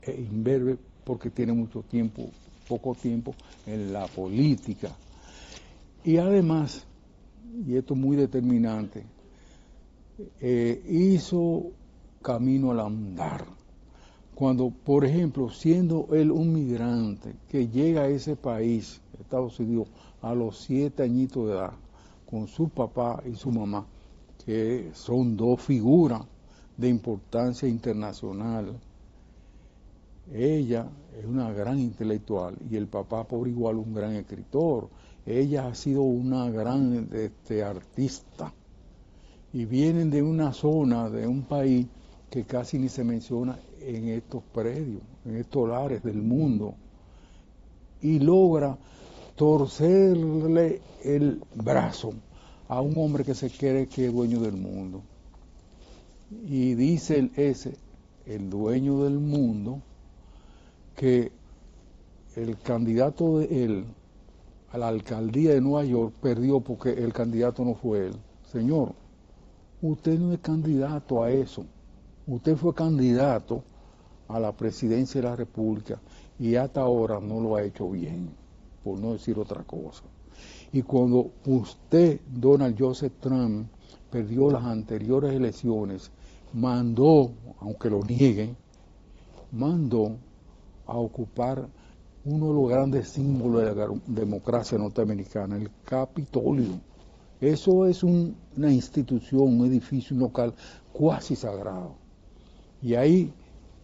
imberbe porque tiene mucho tiempo, poco tiempo en la política. Y además, y esto es muy determinante, hizo camino al andar. Cuando, por ejemplo, siendo él un migrante que llega a ese país, Estados Unidos, a los 7 añitos de edad, con su papá y su mamá, que son dos figuras de importancia internacional. Ella es una gran intelectual y el papá por igual un gran escritor. Ella ha sido una gran artista y vienen de una zona, de un país que casi ni se menciona en estos predios, en estos lares del mundo, y logra torcerle el brazo a un hombre que se cree que es dueño del mundo. Y dice el dueño del mundo, que el candidato de él a la alcaldía de Nueva York perdió porque el candidato no fue él. Señor, usted no es candidato a eso. Usted fue candidato a la presidencia de la República y hasta ahora no lo ha hecho bien, por no decir otra cosa. Y cuando usted, Donald Joseph Trump, perdió las anteriores elecciones, mandó, aunque lo nieguen, mandó a ocupar uno de los grandes símbolos de la democracia norteamericana, el Capitolio. Eso es una institución, un edificio, un local cuasi sagrado. Y ahí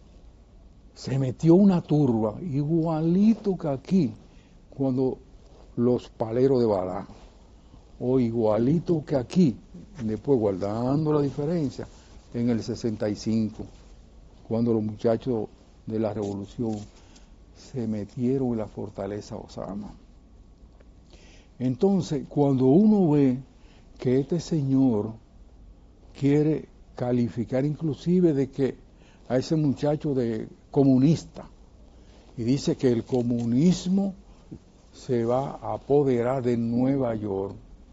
se metió una turba, igualito que aquí, cuando los paleros de Balá, o igualito que aquí, después guardando la diferencia, en el 65, cuando los muchachos de la revolución se metieron en la fortaleza Osama. Entonces, cuando uno ve que este señor quiere calificar inclusive de que a ese muchacho de comunista, y dice que el comunismo se va a apoderar de Nueva York,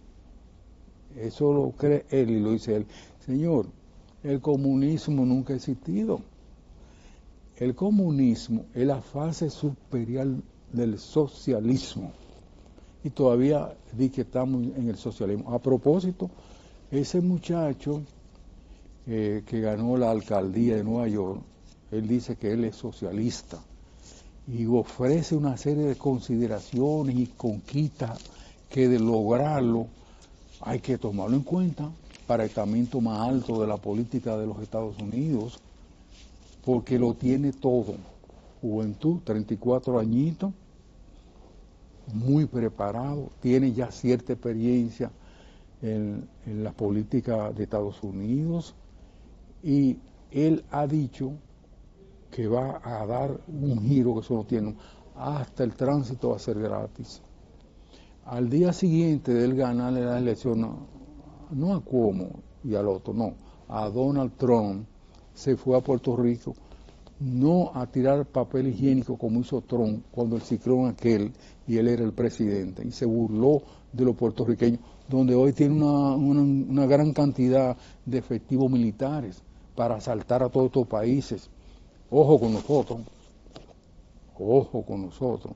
eso lo cree él y lo dice él. Señor, el comunismo nunca ha existido. El comunismo es la fase superior del socialismo. Y todavía di que estamos en el socialismo. A propósito, ese muchacho que ganó la alcaldía de Nueva York, él dice que él es socialista y ofrece una serie de consideraciones y conquistas que de lograrlo hay que tomarlo en cuenta para el estamento más alto de la política de los Estados Unidos, porque lo tiene todo. Juventud, 34 añitos, muy preparado, tiene ya cierta experiencia en la política de Estados Unidos y él ha dicho que va a dar un giro que eso no tiene, hasta el tránsito va a ser gratis. Al día siguiente de él ganarle la elección, no a Cuomo y al otro, no, a Donald Trump, se fue a Puerto Rico, no a tirar papel higiénico como hizo Trump cuando el ciclón aquel y él era el presidente, y se burló de los puertorriqueños, donde hoy tiene una gran cantidad de efectivos militares para asaltar a todos estos países. Ojo con nosotros, ojo con nosotros.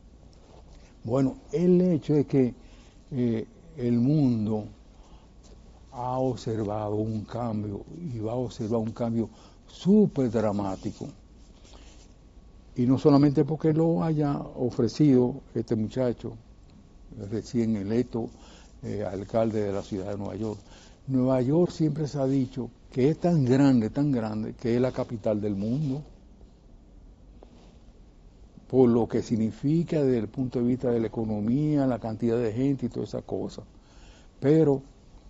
Bueno, el hecho es que el mundo ha observado un cambio y va a observar un cambio súper dramático. Y no solamente porque lo haya ofrecido este muchacho, recién electo alcalde de la ciudad de Nueva York. Nueva York siempre se ha dicho que es tan grande, que es la capital del mundo, por lo que significa desde el punto de vista de la economía, la cantidad de gente y toda esa cosa. Pero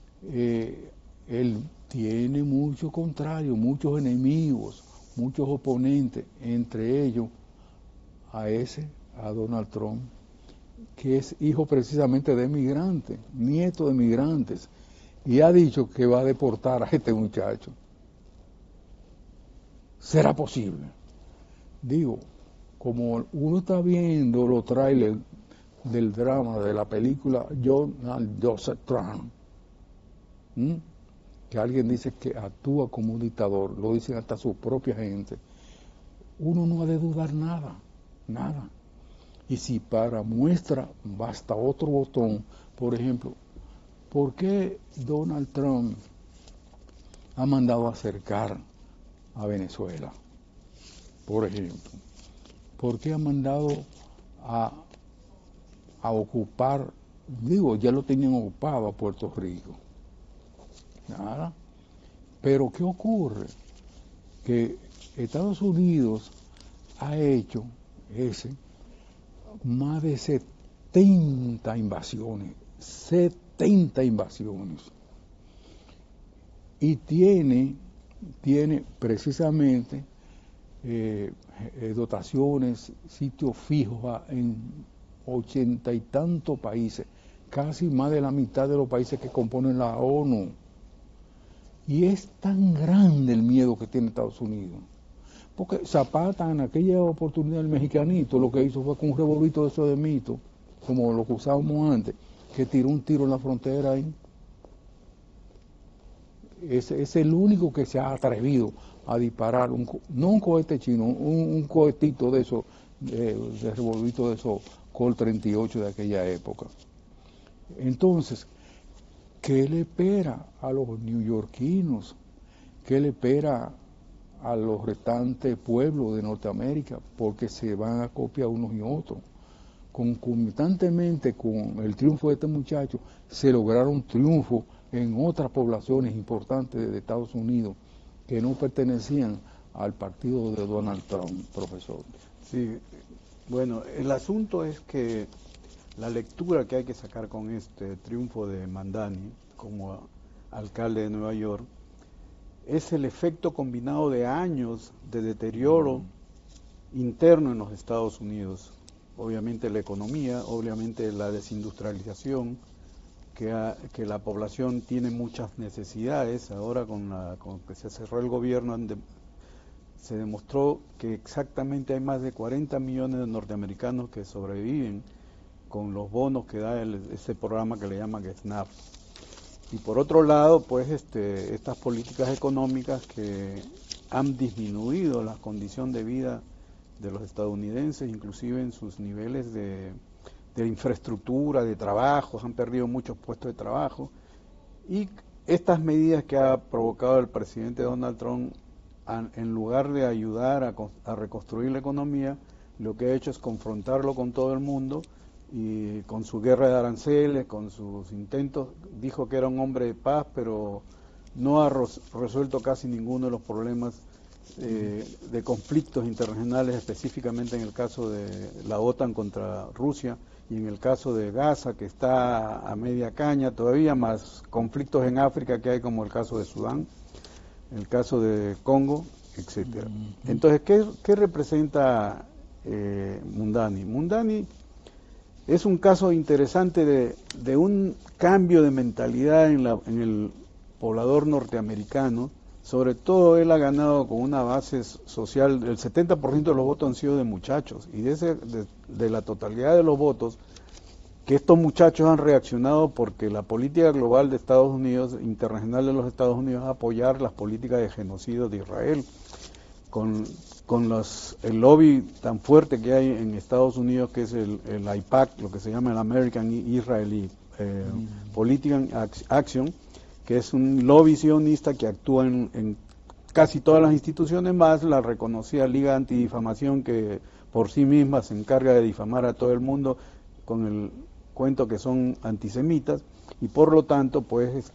él tiene mucho contrario, muchos enemigos, muchos oponentes, entre ellos a Donald Trump, que es hijo precisamente de migrantes, nieto de migrantes, y ha dicho que va a deportar a este muchacho. ¿Será posible? Digo, como uno está viendo los trailers del drama de la película Donald Joseph Trump, que alguien dice que actúa como un dictador, lo dicen hasta su propia gente, uno no ha de dudar nada, nada. Y si para muestra basta otro botón, por ejemplo, ¿por qué Donald Trump ha mandado a acercar a Venezuela? Por ejemplo, ¿por qué ha mandado a ocupar, digo, ya lo tenían ocupado a Puerto Rico? Nada. Pero ¿qué ocurre? Que Estados Unidos ha hecho más de 70 invasiones, 70 invasiones. Y tiene precisamente dotaciones, sitios fijos en 80 y tantos países, casi más de la mitad de los países que componen la ONU. Y es tan grande el miedo que tiene Estados Unidos. Porque Zapata, en aquella oportunidad, el mexicanito, lo que hizo fue con un revolvito de eso de mito, como lo que usábamos antes, que tiró un tiro en la frontera ahí. Es el único que se ha atrevido a disparar, no un cohete chino, un cohetito de esos, de revolvito de esos Colt 38 de aquella época. Entonces, ¿qué le espera a los neoyorquinos? ¿Qué le espera a los restantes pueblos de Norteamérica? Porque se van a copiar unos y otros. Concomitantemente con el triunfo de este muchacho, se lograron triunfos en otras poblaciones importantes de Estados Unidos que no pertenecían al partido de Donald Trump, profesor. Sí, bueno, el asunto es que la lectura que hay que sacar con este triunfo de Mamdani como alcalde de Nueva York es el efecto combinado de años de deterioro interno en los Estados Unidos. Obviamente la economía, obviamente la desindustrialización, que la población tiene muchas necesidades. Ahora con que se cerró el gobierno se demostró que exactamente hay más de 40 millones de norteamericanos que sobreviven con los bonos que da ese programa que le llaman SNAP. Y por otro lado, pues estas políticas económicas que han disminuido la condición de vida de los estadounidenses, inclusive en sus niveles de infraestructura, de trabajo, han perdido muchos puestos de trabajo. Y estas medidas que ha provocado el presidente Donald Trump, en lugar de ayudar a reconstruir la economía, lo que ha hecho es confrontarlo con todo el mundo y con su guerra de aranceles, con sus intentos. Dijo que era un hombre de paz, pero no ha resuelto casi ninguno de los problemas de conflictos internacionales, específicamente en el caso de la OTAN contra Rusia y en el caso de Gaza, que está a media caña todavía, más conflictos en África que hay, como el caso de Sudán, el caso de Congo, etcétera. Entonces, ¿qué representa Mamdani? Mamdani es un caso interesante de un cambio de mentalidad en el poblador norteamericano. Sobre todo él ha ganado con una base social, el 70% de los votos han sido de muchachos, y de la totalidad de los votos, que estos muchachos han reaccionado porque la política global de Estados Unidos, internacional de los Estados Unidos, es apoyar las políticas de genocidio de Israel, con el lobby tan fuerte que hay en Estados Unidos, que es el AIPAC, lo que se llama el American Israeli Political Action, que es un lobby sionista que actúa en casi todas las instituciones, más la reconocida Liga Antidifamación, que por sí misma se encarga de difamar a todo el mundo con el cuento que son antisemitas, y por lo tanto, pues,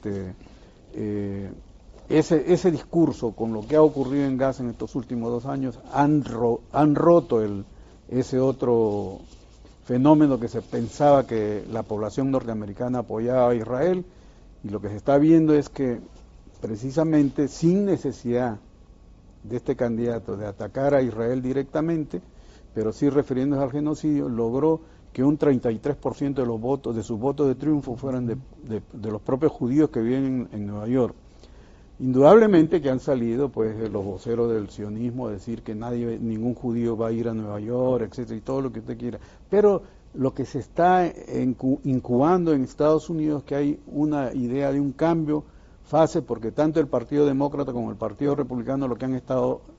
ese discurso con lo que ha ocurrido en Gaza en estos últimos 2 años han roto ese otro fenómeno que se pensaba que la población norteamericana apoyaba a Israel. Y lo que se está viendo es que precisamente sin necesidad de este candidato de atacar a Israel directamente, pero sí refiriéndose al genocidio, logró que un 33% de los votos, de sus votos de triunfo, fueran de los propios judíos que viven en Nueva York. Indudablemente que han salido pues los voceros del sionismo a decir que ningún judío va a ir a Nueva York, etcétera, y todo lo que usted quiera. Pero lo que se está incubando en Estados Unidos, que hay una idea de un cambio fase, porque tanto el Partido Demócrata como el Partido Republicano lo que han estado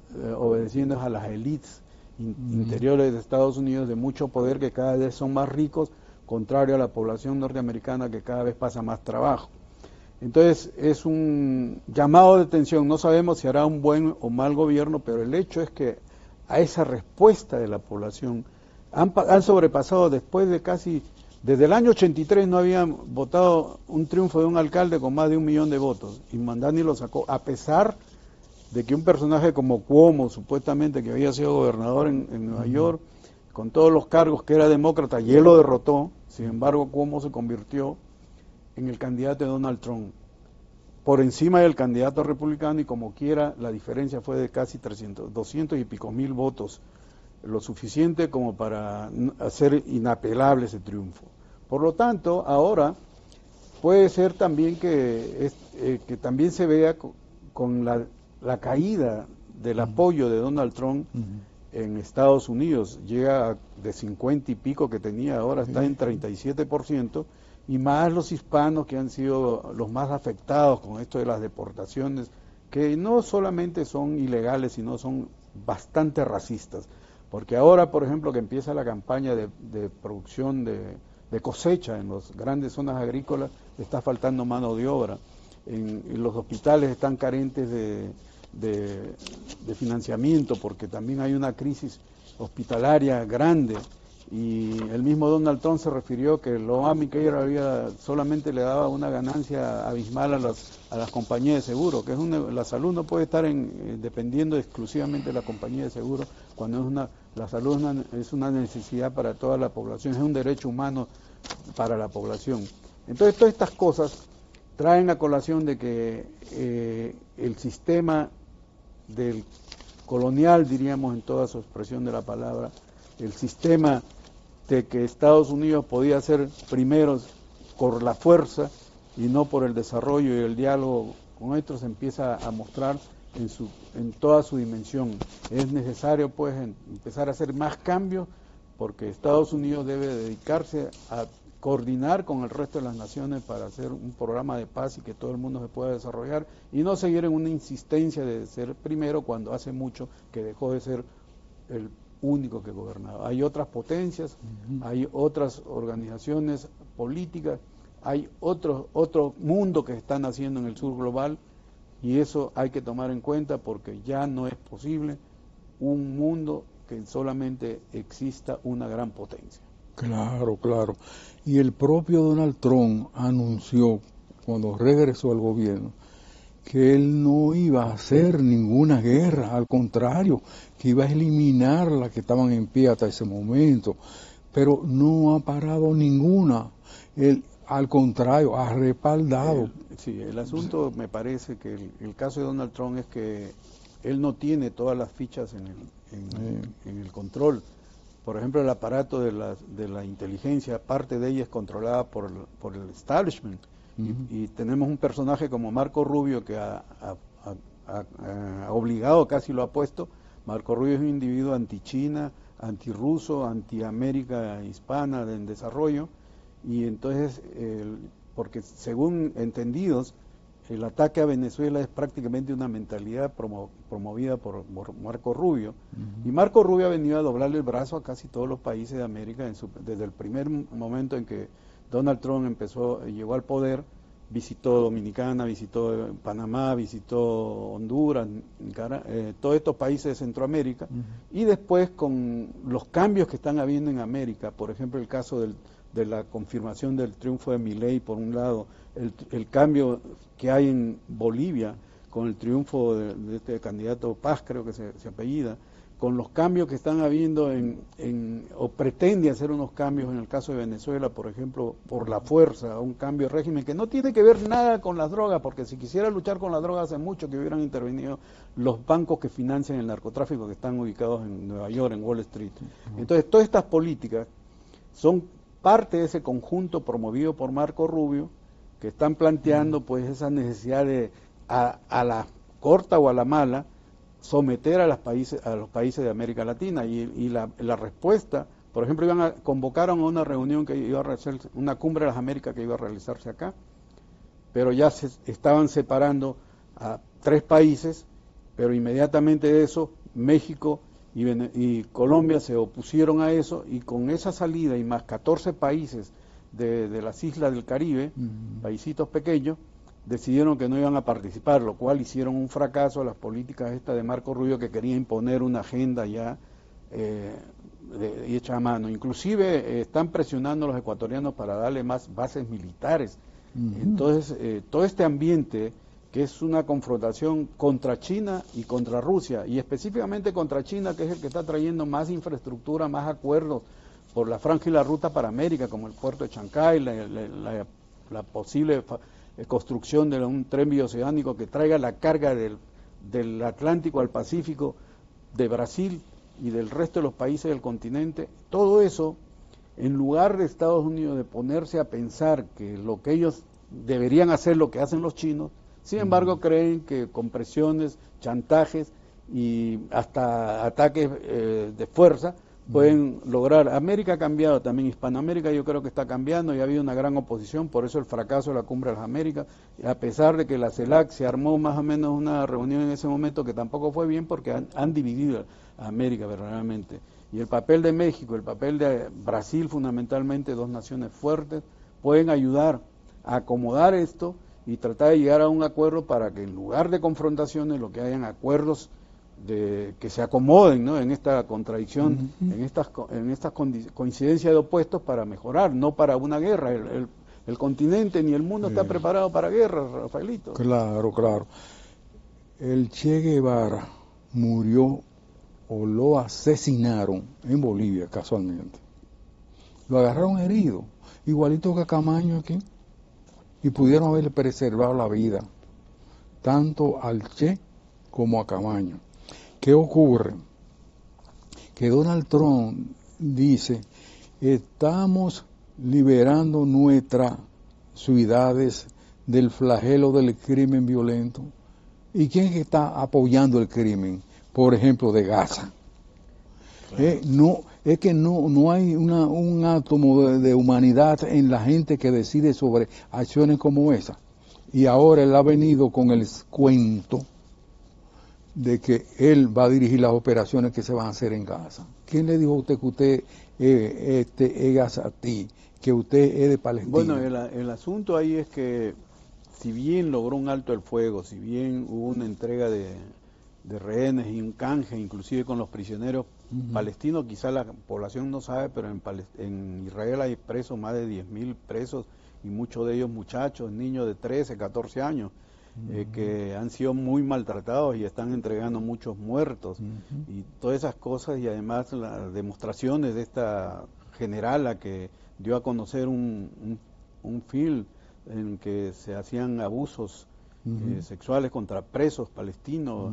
obedeciendo a las élites interiores de Estados Unidos de mucho poder, que cada vez son más ricos, contrario a la población norteamericana que cada vez pasa más trabajo. Entonces es un llamado de atención, no sabemos si hará un buen o mal gobierno, pero el hecho es que a esa respuesta de la población han sobrepasado después de desde el año 83 no habían votado un triunfo de un alcalde con más de 1 millón de votos, y Mamdani lo sacó, a pesar de que un personaje como Cuomo, supuestamente que había sido gobernador en Nueva York, con todos los cargos, que era demócrata, y él lo derrotó. Sin embargo, Cuomo se convirtió en el candidato de Donald Trump, por encima del candidato republicano, y como quiera, la diferencia fue de casi 200 y pico mil votos, lo suficiente como para hacer inapelable ese triunfo. Por lo tanto, ahora puede ser también que también se vea con la caída del apoyo de Donald Trump en Estados Unidos. Llega de 50 y pico que tenía, ahora está en 37%, y más los hispanos, que han sido los más afectados con esto de las deportaciones, que no solamente son ilegales, sino son bastante racistas. Porque ahora, por ejemplo, que empieza la campaña de producción de cosecha en las grandes zonas agrícolas, está faltando mano de obra. En los hospitales están carentes de financiamiento, porque también hay una crisis hospitalaria grande, y el mismo Donald Trump se refirió que el Obamacare solamente le daba una ganancia abismal a las compañías de seguro, que la salud no puede estar dependiendo exclusivamente de la compañía de seguro, cuando la salud es una necesidad para toda la población, es un derecho humano para la población. Entonces, todas estas cosas traen a colación de que el sistema del colonial, diríamos en toda su expresión de la palabra, el sistema de que Estados Unidos podía ser primeros por la fuerza y no por el desarrollo y el diálogo con estos, se empieza a mostrar en toda su dimensión. Es necesario pues empezar a hacer más cambios, porque Estados Unidos debe dedicarse a coordinar con el resto de las naciones para hacer un programa de paz y que todo el mundo se pueda desarrollar, y no seguir en una insistencia de ser primero cuando hace mucho que dejó de ser el único que gobernaba. Hay otras potencias, hay otras organizaciones políticas, hay otro mundo que están haciendo en el sur global, y eso hay que tomar en cuenta, porque ya no es posible un mundo que solamente exista una gran potencia. Claro, claro. Y el propio Donald Trump anunció, cuando regresó al gobierno, que él no iba a hacer ninguna guerra, al contrario, que iba a eliminar las que estaban en pie hasta ese momento, pero no ha parado ninguna. Él, al contrario, ha respaldado. Sí, el asunto me parece que el caso de Donald Trump es que él no tiene todas las fichas en el control. Por ejemplo, el aparato de la inteligencia, parte de ella es controlada por el establishment. Y tenemos un personaje como Marco Rubio, que ha obligado, casi lo ha puesto. Marco Rubio es un individuo anti-China, anti-ruso, anti-América hispana en desarrollo, y entonces, porque según entendidos, el ataque a Venezuela es prácticamente una mentalidad promovida por Marco Rubio, y Marco Rubio ha venido a doblarle el brazo a casi todos los países de América desde el primer momento en que Donald Trump llegó al poder. Visitó Dominicana, visitó Panamá, visitó Honduras, todos estos países de Centroamérica, y después con los cambios que están habiendo en América, por ejemplo el caso de la confirmación del triunfo de Milei por un lado, el cambio que hay en Bolivia con el triunfo de este candidato Paz, creo que se apellida, con los cambios que están habiendo o pretende hacer unos cambios en el caso de Venezuela, por ejemplo, por la fuerza, un cambio de régimen que no tiene que ver nada con las drogas, porque si quisiera luchar con las drogas hace mucho que hubieran intervenido los bancos que financian el narcotráfico, que están ubicados en Nueva York, en Wall Street. Entonces, todas estas políticas son parte de ese conjunto promovido por Marco Rubio, que están planteando pues esa necesidad de, a la corta o a la mala, someter a los países de América Latina, y la respuesta, por ejemplo, convocaron a una reunión que iba a realizar, una cumbre de las Américas que iba a realizarse acá, pero ya se estaban separando a 3 países, pero inmediatamente de eso México y Colombia se opusieron a eso, y con esa salida y más 14 países de las islas del Caribe, paisitos pequeños, decidieron que no iban a participar, lo cual hicieron un fracaso a las políticas estas de Marco Rubio, que quería imponer una agenda ya hecha a mano. Inclusive están presionando a los ecuatorianos para darle más bases militares. Entonces, todo este ambiente, que es una confrontación contra China y contra Rusia, y específicamente contra China, que es el que está trayendo más infraestructura, más acuerdos por la franja y la ruta para América, como el puerto de Chancay, la posible construcción de un tren bioceánico que traiga la carga del Atlántico al Pacífico, de Brasil y del resto de los países del continente. Todo eso, en lugar de Estados Unidos de ponerse a pensar que lo que ellos deberían hacer, lo que hacen los chinos, sin embargo creen que con presiones, chantajes y hasta ataques de fuerza pueden lograr. América ha cambiado también, Hispanoamérica yo creo que está cambiando, y ha habido una gran oposición, por eso el fracaso de la Cumbre de las Américas, a pesar de que la CELAC se armó más o menos una reunión en ese momento que tampoco fue bien, porque han dividido a América verdaderamente. Y el papel de México, el papel de Brasil fundamentalmente, dos naciones fuertes, pueden ayudar a acomodar esto y tratar de llegar a un acuerdo para que en lugar de confrontaciones lo que hayan acuerdos que se acomoden, ¿no?, en esta contradicción, en estas coincidencias de opuestos, para mejorar, no para una guerra. El continente ni el mundo está preparado para guerra, Rafaelito. Claro, claro. El Che Guevara murió o lo asesinaron en Bolivia, casualmente. Lo agarraron herido, igualito que a Camaño aquí, y pudieron haberle preservado la vida, tanto al Che como a Camaño. ¿Qué ocurre? Que Donald Trump dice, estamos liberando nuestras ciudades del flagelo del crimen violento. ¿Y quién está apoyando el crimen? Por ejemplo, de Gaza. No, es que no hay un átomo de humanidad en la gente que decide sobre acciones como esa. Y ahora él ha venido con el cuento de que él va a dirigir las operaciones que se van a hacer en Gaza. ¿Quién le dijo a usted que usted es gazatí, que usted es de Palestina? Bueno, el asunto ahí es que, si bien logró un alto el fuego, si bien hubo una entrega de rehenes y un canje, inclusive con los prisioneros palestinos, quizá la población no sabe, pero en Israel hay presos, más de 10.000 presos, y muchos de ellos muchachos, niños de 13, 14 años, que han sido muy maltratados y están entregando muchos muertos, y todas esas cosas, y además las demostraciones de esta generala que dio a conocer un film en que se hacían abusos sexuales contra presos palestinos,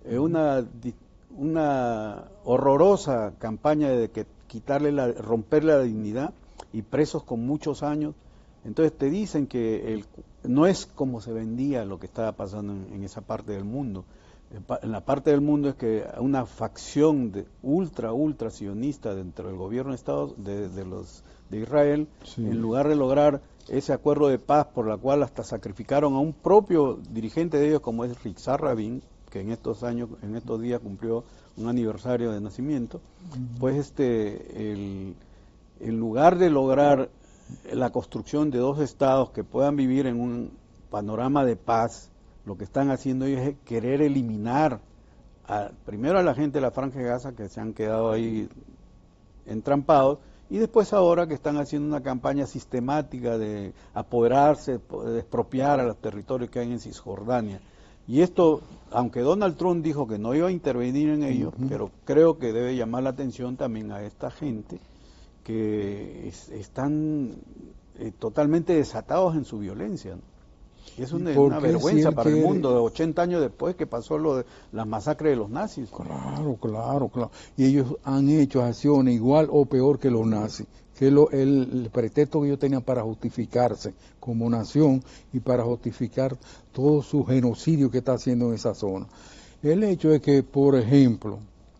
una horrorosa campaña de que romperle la dignidad, y presos con muchos años. Entonces te dicen que no es como se vendía lo que estaba pasando en esa parte del mundo. En la parte del mundo es que una facción ultra sionista dentro del gobierno de Estados de Israel, en lugar de lograr ese acuerdo de paz por la cual hasta sacrificaron a un propio dirigente de ellos, como es Yitzhak Rabin, que en estos días cumplió un aniversario de nacimiento, pues en lugar de lograr la construcción de dos estados que puedan vivir en un panorama de paz, lo que están haciendo ellos es querer eliminar primero a la gente de la Franja de Gaza, que se han quedado ahí entrampados, y después ahora que están haciendo una campaña sistemática de apoderarse, de expropiar a los territorios que hay en Cisjordania. Y esto, aunque Donald Trump dijo que no iba a intervenir en ello, pero creo que debe llamar la atención también a esta gente que están totalmente desatados en su violencia, ¿no? Y es una vergüenza para el mundo, de 80 años después que pasó lo de las masacres de los nazis. Claro. Y ellos han hecho acciones igual o peor que los nazis, que el pretexto que ellos tenían para justificarse como nación y para justificar todo su genocidio que está haciendo en esa zona. El hecho es que, por ejemplo,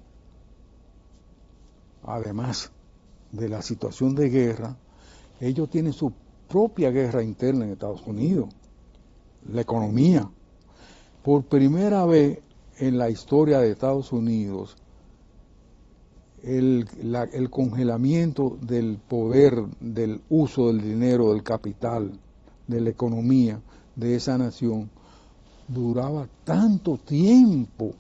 además de la situación de guerra, ellos tienen su propia guerra interna en Estados Unidos, la economía. Por primera vez en la historia de Estados Unidos el congelamiento del poder, del uso del dinero, del capital, de la economía de esa nación, duraba tanto tiempo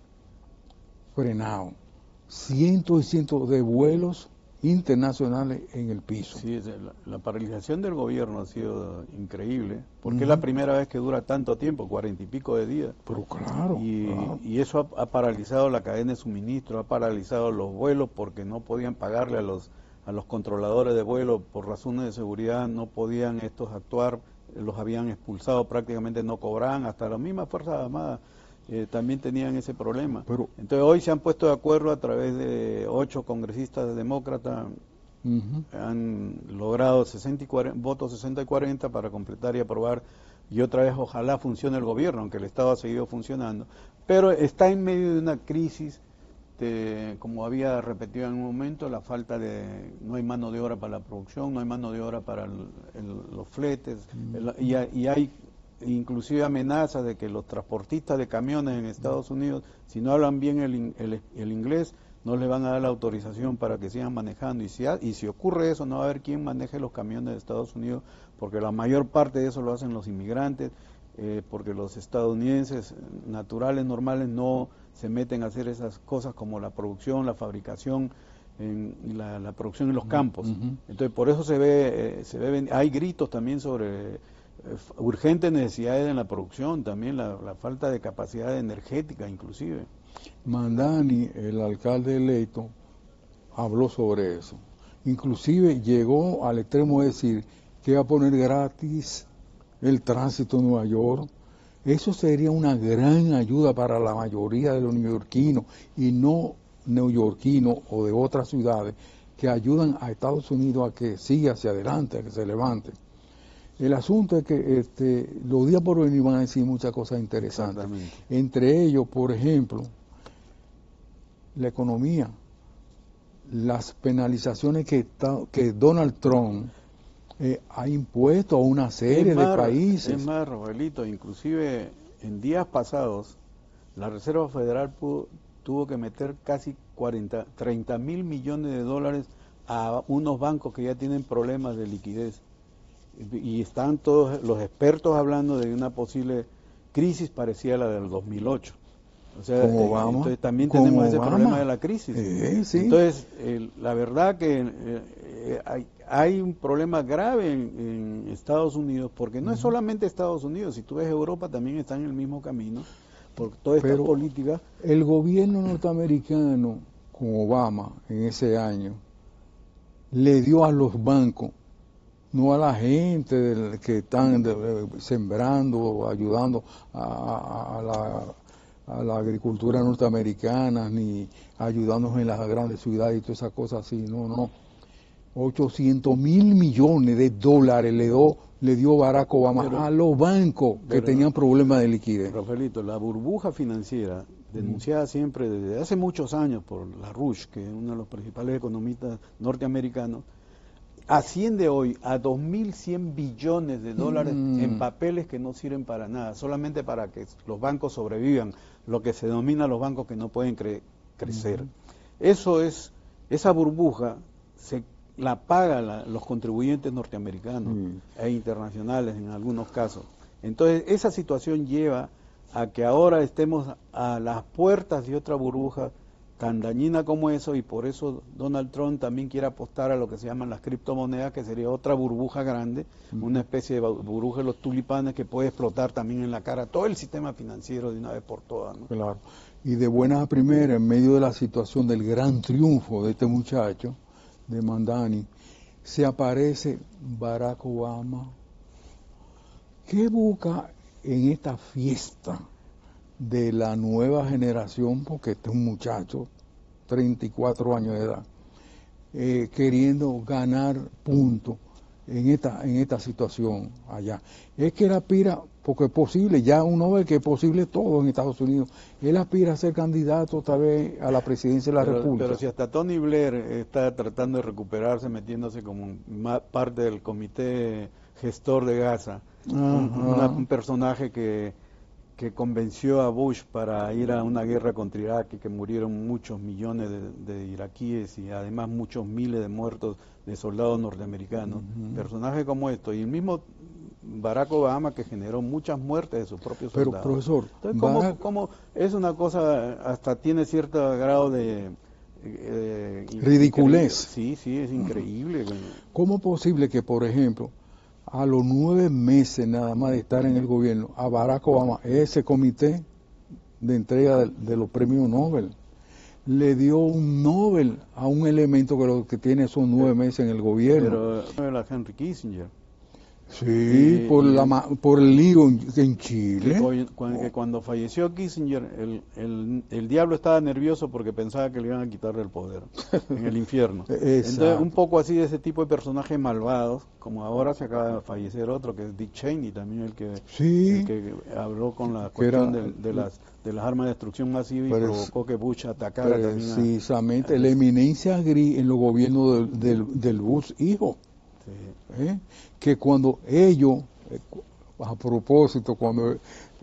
frenado, cientos y cientos de vuelos internacionales en el piso. Sí, la paralización del gobierno ha sido increíble, porque es la primera vez que dura tanto tiempo, 40 y pico de días. Pero claro, Y eso ha paralizado la cadena de suministro, ha paralizado los vuelos porque no podían pagarle a los controladores de vuelo por razones de seguridad, no podían estos actuar, los habían expulsado, prácticamente no cobraban, hasta las mismas Fuerzas Armadas también tenían ese problema. Entonces hoy se han puesto de acuerdo a través de 8 congresistas demócratas, han logrado votos 60 y 40 para completar y aprobar, y otra vez ojalá funcione el gobierno, aunque el Estado ha seguido funcionando, pero está en medio de una crisis, como había repetido en un momento, la falta no hay mano de obra para la producción, no hay mano de obra para los fletes, y hay inclusive amenazas de que los transportistas de camiones en Estados Unidos, si no hablan bien el inglés, no les van a dar la autorización para que sigan manejando, y si ocurre eso, no va a haber quien maneje los camiones de Estados Unidos, porque la mayor parte de eso lo hacen los inmigrantes, porque los estadounidenses naturales, normales, no se meten a hacer esas cosas como la producción, la fabricación, la producción en los campos. Entonces por eso hay gritos también sobre urgentes necesidades en la producción, también la falta de capacidad energética inclusive. Mandani, el alcalde electo, habló sobre eso. Inclusive llegó al extremo de decir que iba a poner gratis el tránsito en Nueva York. Eso sería una gran ayuda para la mayoría de los neoyorquinos y no neoyorquinos o de otras ciudades que ayudan a Estados Unidos a que siga hacia adelante, a que se levante. El asunto es que los días por venir van a decir muchas cosas interesantes. Entre ellos, por ejemplo, la economía, las penalizaciones que Donald Trump ha impuesto a una serie de países. Es más, Rogelito, inclusive en días pasados, la Reserva Federal tuvo que meter casi 30 mil millones de dólares a unos bancos que ya tienen problemas de liquidez. Y están todos los expertos hablando de una posible crisis parecida a la del 2008. O sea, entonces también tenemos ese problema de la crisis. Sí. Entonces, la verdad que hay un problema grave en Estados Unidos, porque no es solamente Estados Unidos, si tú ves Europa también está en el mismo camino, por toda esta política. El gobierno norteamericano, con Obama en ese año, le dio a los bancos, no a la gente que están sembrando, ayudando a la agricultura norteamericana, ni ayudándonos en las grandes ciudades y todas esas cosas así, no. 800 mil millones de dólares le dio Barack Obama a los bancos que tenían problemas de liquidez. Rafaelito, la burbuja financiera, denunciada siempre desde hace muchos años por LaRouche, que es uno de los principales economistas norteamericanos, asciende hoy a 2.100 billones de dólares en papeles que no sirven para nada, solamente para que los bancos sobrevivan, lo que se denomina los bancos que no pueden crecer. Esa burbuja la pagan los contribuyentes norteamericanos e internacionales en algunos casos. Entonces esa situación lleva a que ahora estemos a las puertas de otra burbuja tan dañina como eso, y por eso Donald Trump también quiere apostar a lo que se llaman las criptomonedas, que sería otra burbuja grande, una especie de burbuja de los tulipanes que puede explotar también en la cara todo el sistema financiero de una vez por todas, ¿no? Claro, y de buenas a primeras, en medio de la situación del gran triunfo de este muchacho, de Mandani, se aparece Barack Obama. ¿Qué busca en esta fiesta de la nueva generación? Porque este es un muchacho, 34 años de edad, queriendo ganar puntos en esta situación allá. Es que él aspira, porque es posible, ya uno ve que es posible todo en Estados Unidos, él aspira a ser candidato otra vez a la presidencia de la República. Pero si hasta Tony Blair está tratando de recuperarse, metiéndose como parte del comité gestor de Gaza, un personaje que que convenció a Bush para ir a una guerra contra Irak y que murieron muchos millones de iraquíes y además muchos miles de muertos de soldados norteamericanos. Personajes como estos, y el mismo Barack Obama, que generó muchas muertes de sus propios soldados. Pero, profesor, entonces, ¿cómo es una cosa, hasta tiene cierto grado de ridiculez? Sí, es increíble. ¿Cómo es posible que, por ejemplo, a los 9 meses nada más de estar en el gobierno, a Barack Obama, ese comité de entrega de los premios Nobel, le dio un Nobel a un elemento que lo que tiene son 9 meses en el gobierno? Pero era Henry Kissinger. Sí, por el lío en Chile. Que cuando falleció Kissinger, el diablo estaba nervioso porque pensaba que le iban a quitarle el poder en el infierno. Entonces, un poco así de ese tipo de personajes malvados, como ahora se acaba de fallecer otro, que es Dick Cheney, también el que habló con la cuestión de las armas de destrucción masiva y provocó que Bush atacara también. Precisamente, la eminencia gris en los gobiernos del Bush hijo. Sí. Que cuando ellos, a propósito, cuando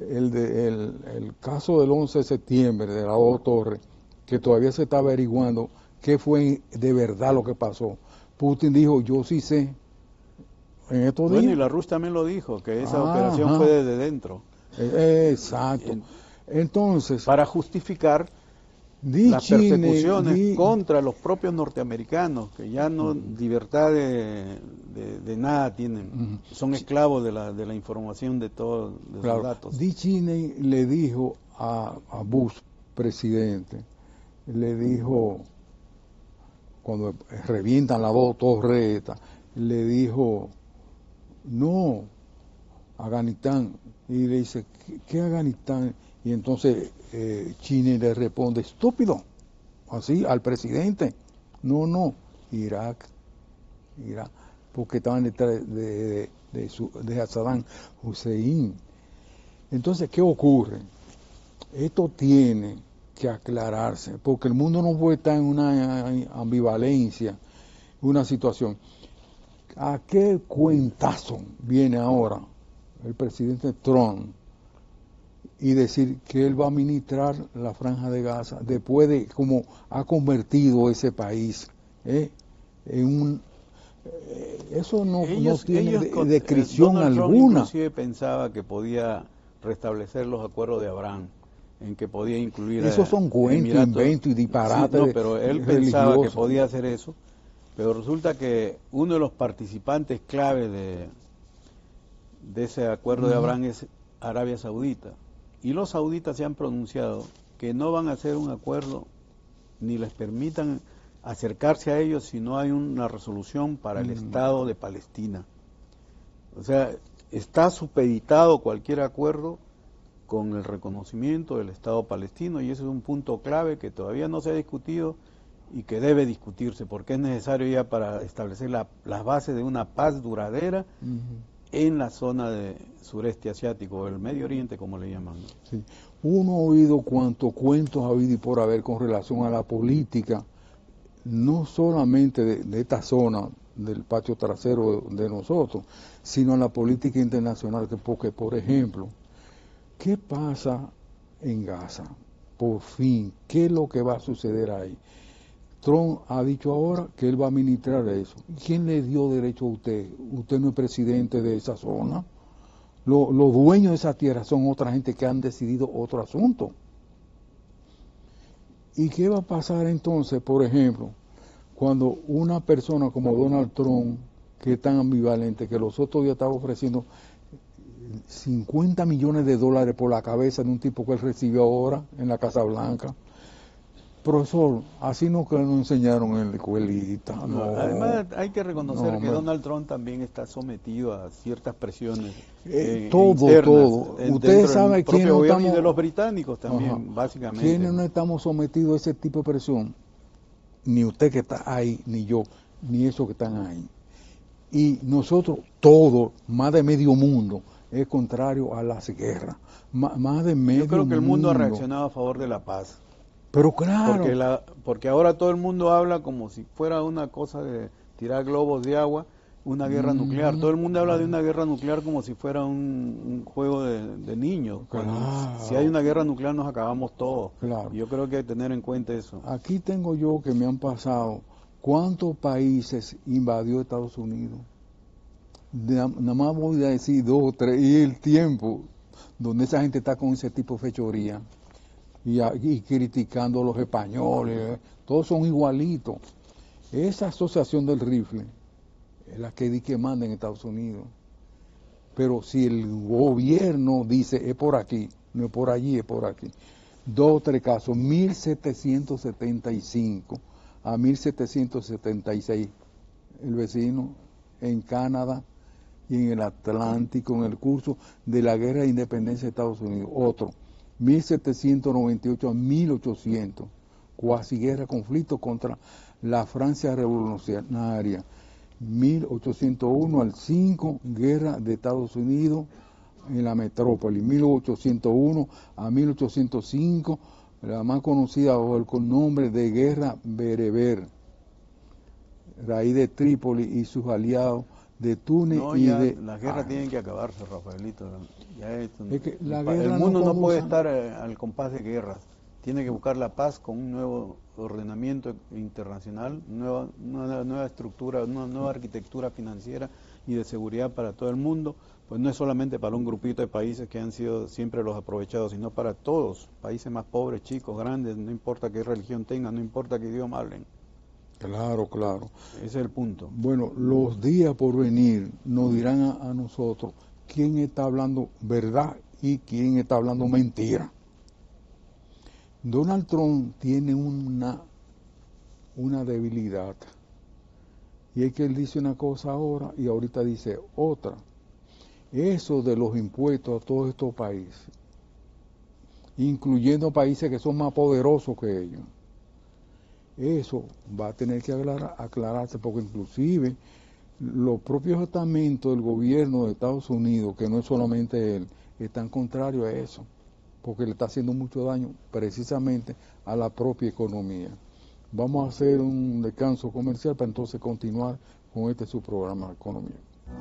el caso del 11 de septiembre de la dos Torres, que todavía se está averiguando qué fue de verdad lo que pasó, Putin dijo, yo sí sé. En estos días. Y la Rus también lo dijo, que esa operación fue desde dentro. Exacto. Entonces, para justificar las persecuciones contra los propios norteamericanos, que ya no libertad de nada tienen, son esclavos de la información de todos los datos. Dick Cheney le dijo a Bush, presidente, le dijo, cuando revientan la dos torres, le dijo, no, Afganistán, y le dice, ¿qué Afganistán? Y entonces Cheney le responde, estúpido, así al presidente. No, Irak, porque estaban detrás de Saddam Hussein. Entonces, ¿qué ocurre? Esto tiene que aclararse, porque el mundo no puede estar en una ambivalencia, una situación. ¿A qué cuentazo viene ahora el presidente Trump y decir que él va a administrar la Franja de Gaza después de cómo ha convertido ese país en un... eso no tiene descripción Donald alguna. Trump inclusive pensaba que podía restablecer los acuerdos de Abraham, en que podía incluir... Esos son cuentos, inventos y disparates. Sí, no, pero él pensaba que podía hacer eso, pero resulta que uno de los participantes clave de ese acuerdo de Abraham es Arabia Saudita. Y los sauditas se han pronunciado que no van a hacer un acuerdo ni les permitan acercarse a ellos si no hay una resolución para el Estado de Palestina. O sea, está supeditado cualquier acuerdo con el reconocimiento del Estado palestino, y ese es un punto clave que todavía no se ha discutido y que debe discutirse, porque es necesario ya para establecer las bases de una paz duradera en la zona de sureste asiático, o el Medio Oriente, como le llaman. Sí. Uno ha oído cuantos cuentos ha habido y por haber con relación a la política, no solamente de esta zona del patio trasero de nosotros, sino a la política internacional, porque, por ejemplo, ¿qué pasa en Gaza? Por fin, ¿qué es lo que va a suceder ahí? Trump ha dicho ahora que él va a administrar eso. ¿Quién le dio derecho a usted? Usted no es presidente de esa zona. Los dueños de esa tierra son otra gente que han decidido otro asunto. ¿Y qué va a pasar entonces, por ejemplo, cuando una persona como Donald Trump, que es tan ambivalente, que los otros días estaba ofreciendo $50 millones por la cabeza de un tipo que él recibió ahora en la Casa Blanca? Profesor, así no que nos enseñaron en la escuelita. No, además, hay que reconocer que Donald Trump también está sometido a ciertas presiones todo. Ustedes saben quién no estamos... y de los británicos también, básicamente. ¿Quiénes no estamos sometidos a ese tipo de presión? Ni usted que está ahí, ni yo, ni esos que están ahí. Y nosotros, todos, más de medio mundo, es contrario a las guerras. Más de medio mundo. Yo creo que el mundo ha reaccionado a favor de la paz. Pero claro. Porque ahora todo el mundo habla como si fuera una cosa de tirar globos de agua, una guerra nuclear. Todo el mundo habla de una guerra nuclear como si fuera un juego de niños. Si hay una guerra nuclear nos acabamos todos. Claro. Yo creo que hay que tener en cuenta eso. Aquí tengo yo que me han pasado cuántos países invadió Estados Unidos. Nada más voy a decir 2 o 3, y el tiempo donde esa gente está con ese tipo de fechoría y criticando a los españoles, todos son igualitos. Esa asociación del rifle es la que di que manda en Estados Unidos. Pero si el gobierno dice es por aquí, no es por allí, es por aquí. 2 o 3 casos, 1775 a 1776, el vecino en Canadá y en el Atlántico, en el curso de la Guerra de Independencia de Estados Unidos. Otro, 1798 a 1800, cuasi guerra, conflicto contra la Francia revolucionaria. 1801 al 5, guerra de Estados Unidos en la metrópoli. 1801 a 1805, la más conocida bajo el nombre de Guerra Bereber, raíz de Trípoli y sus aliados de Túnez y de... Las guerras tienen que acabarse, Rafaelito. Es que la el guerra mundo no puede estar al compás de guerras. Tiene que buscar la paz con un nuevo ordenamiento internacional, una nueva estructura, una nueva arquitectura financiera y de seguridad para todo el mundo. Pues no es solamente para un grupito de países que han sido siempre los aprovechados, sino para todos, países más pobres, chicos, grandes, no importa qué religión tengan, no importa qué idioma hablen. Claro, claro. Ese es el punto. Bueno, los días por venir nos dirán a nosotros quién está hablando verdad y quién está hablando mentira. Donald Trump tiene una debilidad, y es que él dice una cosa ahora y ahorita dice otra. Eso de los impuestos a todos estos países, incluyendo países que son más poderosos que ellos, eso va a tener que aclararse, porque inclusive los propios estamentos del gobierno de Estados Unidos, que no es solamente él, están contrarios a eso, porque le está haciendo mucho daño precisamente a la propia economía. Vamos a hacer un descanso comercial para entonces continuar con su programa de economía.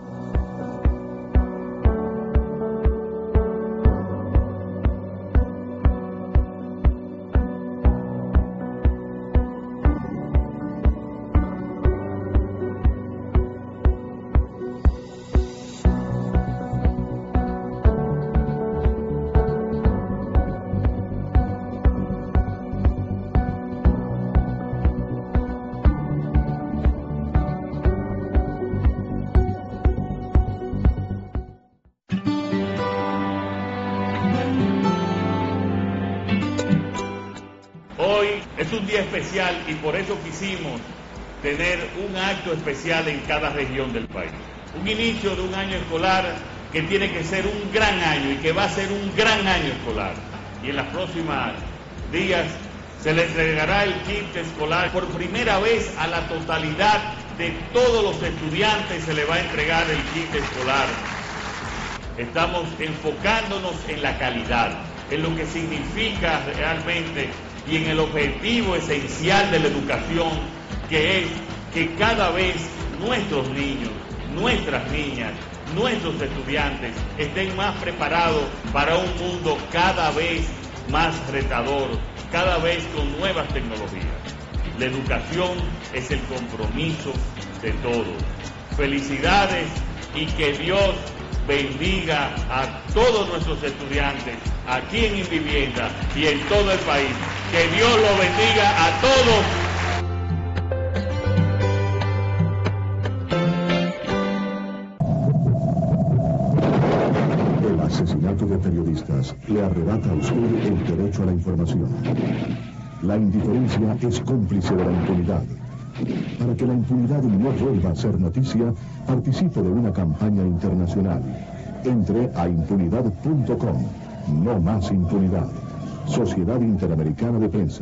Es un día especial y por eso quisimos tener un acto especial en cada región del país. Un inicio de un año escolar que tiene que ser un gran año y que va a ser un gran año escolar. Y en los próximos días se le entregará el kit escolar. Por primera vez a la totalidad de todos los estudiantes se le va a entregar el kit escolar. Estamos enfocándonos en la calidad, en lo que significa realmente y en el objetivo esencial de la educación, que es que cada vez nuestros niños, nuestras niñas, nuestros estudiantes estén más preparados para un mundo cada vez más retador, cada vez con nuevas tecnologías. La educación es el compromiso de todos. Felicidades y que Dios bendiga a todos nuestros estudiantes aquí en Invivienda y en todo el país. Que Dios los bendiga a todos. El asesinato de periodistas le arrebata a usted el derecho a la información. La indiferencia es cómplice de la impunidad. Para que la impunidad no vuelva a ser noticia, participe de una campaña internacional. Entre a impunidad.com. No más impunidad. Sociedad Interamericana de Prensa.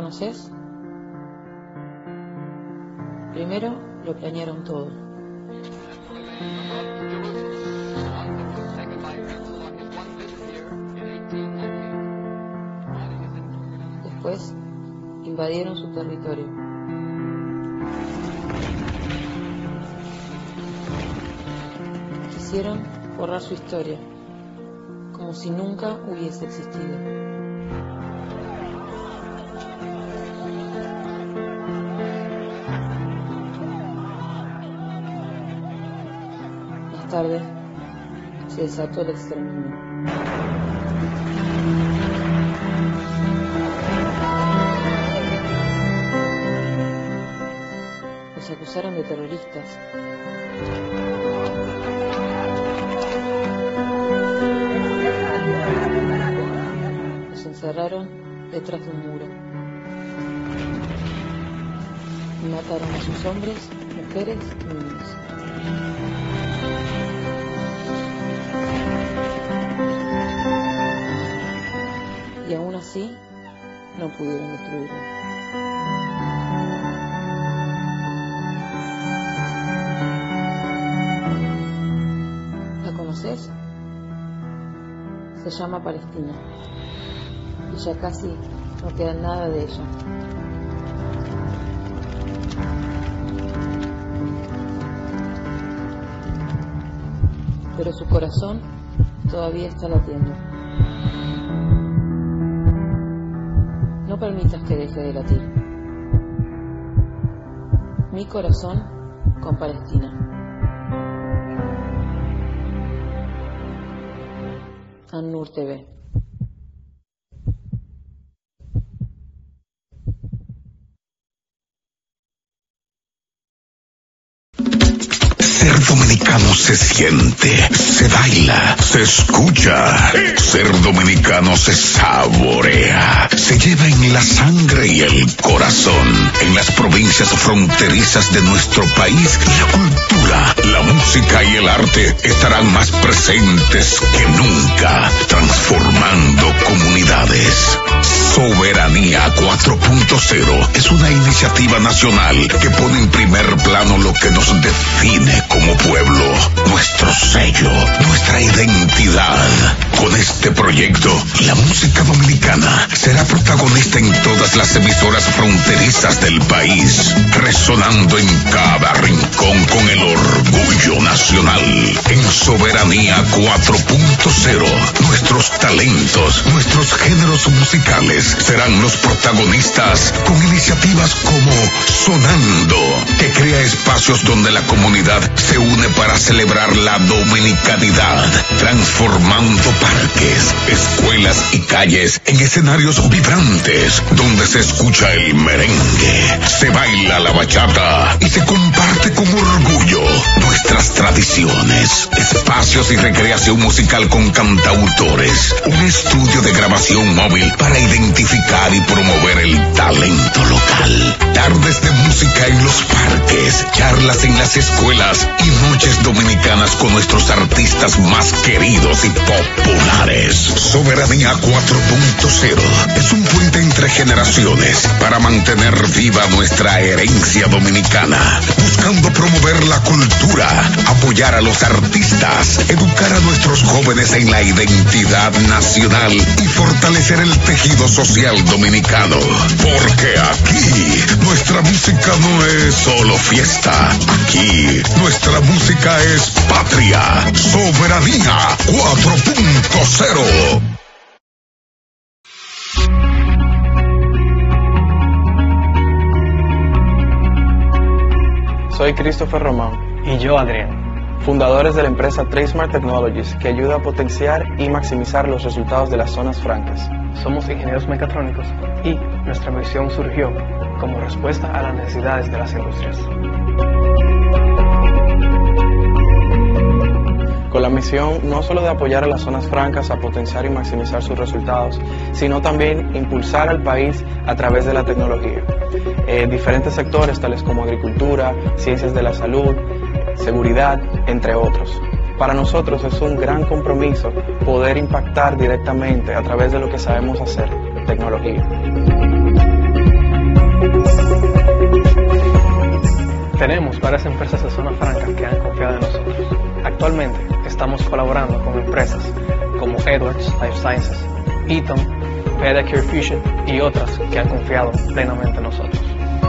conoces? Primero lo planearon todo. Después invadieron su territorio. Quisieron borrar su historia, como si nunca hubiese existido. Más tarde, se desató el exterminio. Los acusaron de terroristas. Los encerraron detrás de un muro. Y mataron a sus hombres, mujeres y niños. Y aún así, no pudieron destruirlo. ¿La conoces? Se llama Palestina. Y ya casi no queda nada de ella. Pero su corazón todavía está latiendo. No permitas que deje de latir. Mi corazón con Palestina. An-Nur TV. Ser dominicano se siente, se baila, se escucha. Ser dominicano se saborea, se lleva en la sangre y el corazón. En las provincias fronterizas de nuestro país, la cultura, la música y el arte estarán más presentes que nunca, transformando comunidades. Soberanía 4.0 es una iniciativa nacional que pone en primer plano lo que nos define como pueblo, nuestro sello, nuestra identidad. Con este proyecto, la música dominicana será protagonista en todas las emisoras fronterizas del país, resonando en cada rincón con el orgullo nacional. En Soberanía 4.0, nuestros talentos, nuestros géneros musicales serán los protagonistas con iniciativas como Sonando, que crea espacios donde la comunidad se une para celebrar la dominicanidad, transformando parques, escuelas y calles en escenarios vibrantes donde se escucha el merengue, se baila la bachata y se comparte con orgullo nuestras tradiciones. Espacios y recreación musical con cantautores, un estudio de grabación móvil para identificar y promover el talento local, tardes de música en los parques, charlas en las escuelas y noches dominicanas con nuestros artistas más queridos y populares. Soberanía 4.0 es un puente entre generaciones para mantener viva nuestra herencia dominicana, buscando promover la cultura, apoyar a los artistas, educar a nuestros jóvenes en la identidad nacional y fortalecer el tejido social dominicano. Porque aquí nuestra música no es solo fiesta, aquí nuestra música es patria. Soberanía 4.0. Soy Christopher Román. Y yo, Adrián. Fundadores de la empresa Tracemark Technologies, que ayuda a potenciar y maximizar los resultados de las zonas francas. Somos ingenieros mecatrónicos y nuestra misión surgió como respuesta a las necesidades de las industrias. Con la misión no solo de apoyar a las zonas francas a potenciar y maximizar sus resultados, sino también impulsar al país a través de la tecnología. Diferentes sectores tales como agricultura, ciencias de la salud, seguridad, entre otros. Para nosotros es un gran compromiso poder impactar directamente a través de lo que sabemos hacer, tecnología. Tenemos varias empresas de zona franca que han confiado en nosotros. Actualmente estamos colaborando con empresas como Edwards Life Sciences, Eaton, Pedicure Fusion y otras que han confiado plenamente en nosotros.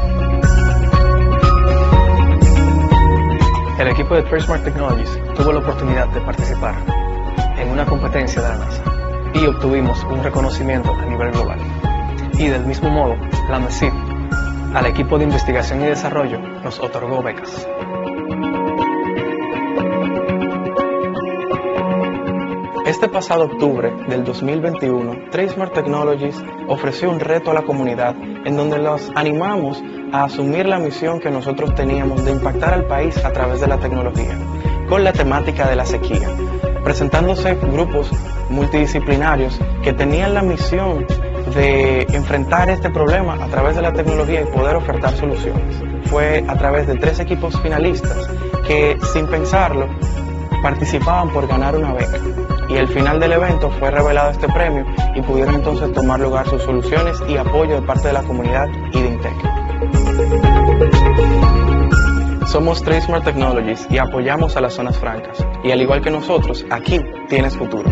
El equipo de Tracemark Technologies tuvo la oportunidad de participar en una competencia de la NASA y obtuvimos un reconocimiento a nivel global. Y del mismo modo, la MESID, al equipo de investigación y desarrollo, nos otorgó becas. Este pasado octubre del 2021, Tracemark Technologies ofreció un reto a la comunidad en donde los animamos a asumir la misión que nosotros teníamos de impactar al país a través de la tecnología, con la temática de la sequía, presentándose grupos multidisciplinarios que tenían la misión de enfrentar este problema a través de la tecnología y poder ofertar soluciones. Fue a través de 3 equipos finalistas que, sin pensarlo, participaban por ganar una beca. Y al final del evento fue revelado este premio y pudieron entonces tomar lugar sus soluciones y apoyo de parte de la comunidad y de INTEC. Somos Tracemark Technologies y apoyamos a las zonas francas. Y al igual que nosotros, aquí tienes futuro.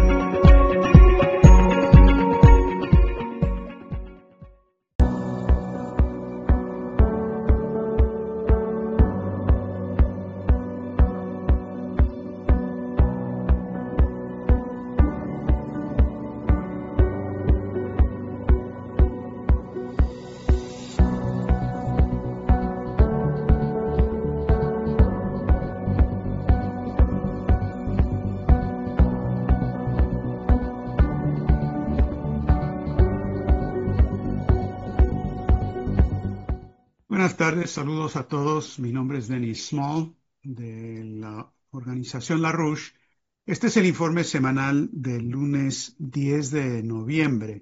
Buenas tardes, saludos a todos. Mi nombre es Denis Small de la organización LaRouche. Este es el informe semanal del lunes 10 de noviembre.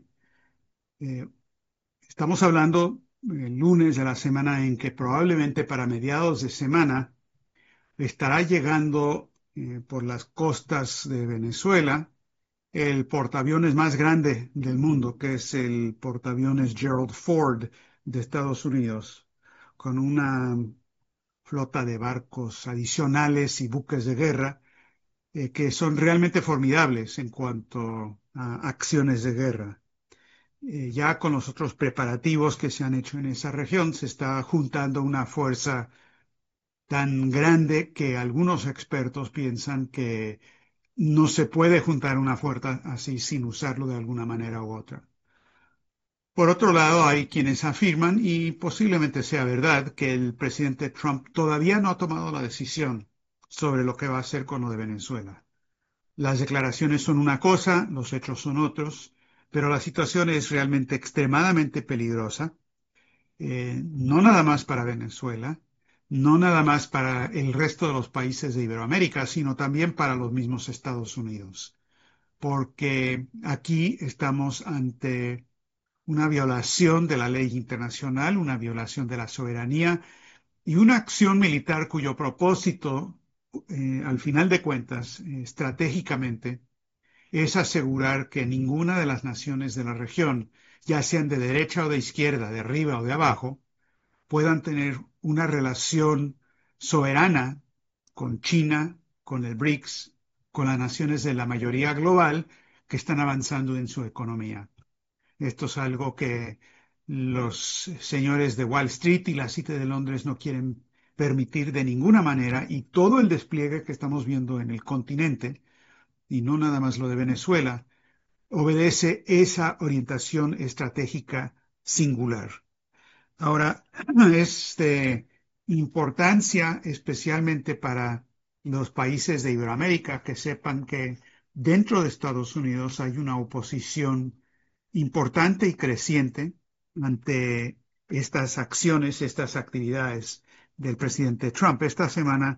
Estamos hablando el lunes de la semana en que probablemente para mediados de semana estará llegando por las costas de Venezuela el portaaviones más grande del mundo, que es el portaaviones Gerald Ford de Estados Unidos, con una flota de barcos adicionales y buques de guerra que son realmente formidables en cuanto a acciones de guerra. Ya con los otros preparativos que se han hecho en esa región, se está juntando una fuerza tan grande que algunos expertos piensan que no se puede juntar una fuerza así sin usarlo de alguna manera u otra. Por otro lado, hay quienes afirman, y posiblemente sea verdad, que el presidente Trump todavía no ha tomado la decisión sobre lo que va a hacer con lo de Venezuela. Las declaraciones son una cosa, los hechos son otros, pero la situación es realmente extremadamente peligrosa, no nada más para Venezuela, no nada más para el resto de los países de Iberoamérica, sino también para los mismos Estados Unidos, porque aquí estamos ante una violación de la ley internacional, una violación de la soberanía y una acción militar cuyo propósito, al final de cuentas, estratégicamente, es asegurar que ninguna de las naciones de la región, ya sean de derecha o de izquierda, de arriba o de abajo, puedan tener una relación soberana con China, con el BRICS, con las naciones de la mayoría global que están avanzando en su economía. Esto es algo que los señores de Wall Street y la City de Londres no quieren permitir de ninguna manera, y todo el despliegue que estamos viendo en el continente, y no nada más lo de Venezuela, obedece esa orientación estratégica singular. Ahora, es de importancia especialmente para los países de Iberoamérica que sepan que dentro de Estados Unidos hay una oposición importante y creciente ante estas acciones, estas actividades del presidente Trump. Esta semana,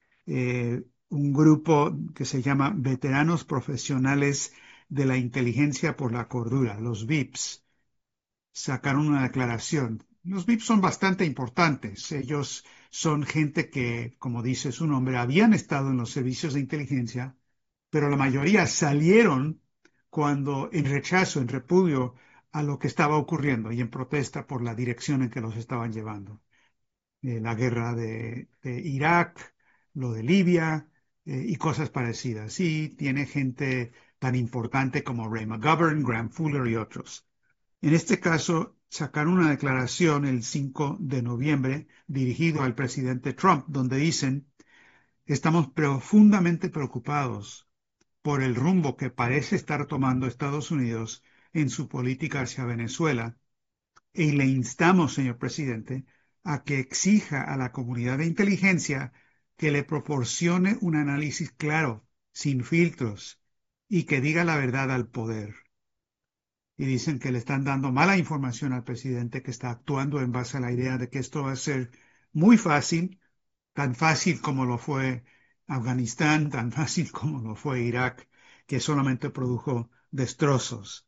un grupo que se llama Veteranos Profesionales de la Inteligencia por la Cordura, los VIPs, sacaron una declaración. Los VIPs son bastante importantes. Ellos son gente que, como dice su nombre, habían estado en los servicios de inteligencia, pero la mayoría salieron cuando, en rechazo, en repudio a lo que estaba ocurriendo y en protesta por la dirección en que los estaban llevando. La guerra de Irak, lo de Libia y cosas parecidas. Y tiene gente tan importante como Ray McGovern, Graham Fuller y otros. En este caso, sacaron una declaración el 5 de noviembre dirigido al presidente Trump, donde dicen: estamos profundamente preocupados por el rumbo que parece estar tomando Estados Unidos en su política hacia Venezuela y le instamos, señor presidente, a que exija a la comunidad de inteligencia que le proporcione un análisis claro, sin filtros, y que diga la verdad al poder. Y dicen que le están dando mala información al presidente, que está actuando en base a la idea de que esto va a ser muy fácil, tan fácil como lo fue Afganistán, tan fácil como lo fue Irak, que solamente produjo destrozos.